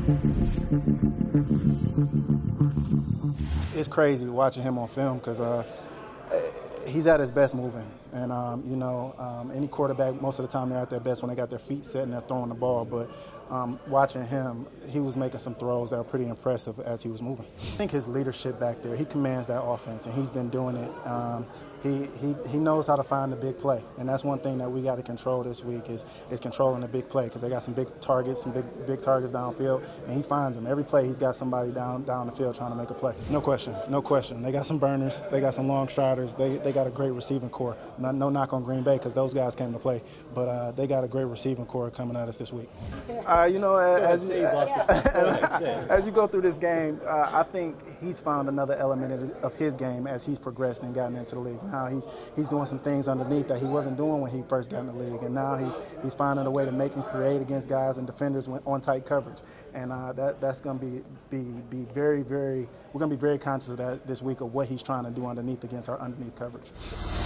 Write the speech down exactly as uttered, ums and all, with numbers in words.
It's crazy watching him on film because uh, he's at his best moving. And, um, you know, um, any quarterback, most of the time they're at their best when they got their feet set and they're throwing the ball. But um, watching him, he was making some throws that were pretty impressive as he was moving. I think his leadership back there, he commands that offense, and he's been doing it. Um, he, he he knows how to find the big play, and that's one thing that we got to control this week is is controlling the big play because they got some big targets, some big big targets downfield, and he finds them. Every play, he's got somebody down down the field trying to make a play. No question, no question. They got some burners, they got some long striders, they they got a great receiving core. Not, no knock on Green Bay because those guys came to play, but uh, they got a great receiving core coming at us this week. Uh, you know, as, as, as you go through this game, uh, I think he's found another element of his game as he's progressed and gotten into the league. Now he's he's doing some things underneath that he wasn't doing when he first got in the league, and now he's he's finding a way to make him create against guys and defenders on tight coverage, and uh, that that's going to be be be very very we're going to be very conscious of that this week of what he's trying to do underneath against our underneath coverage.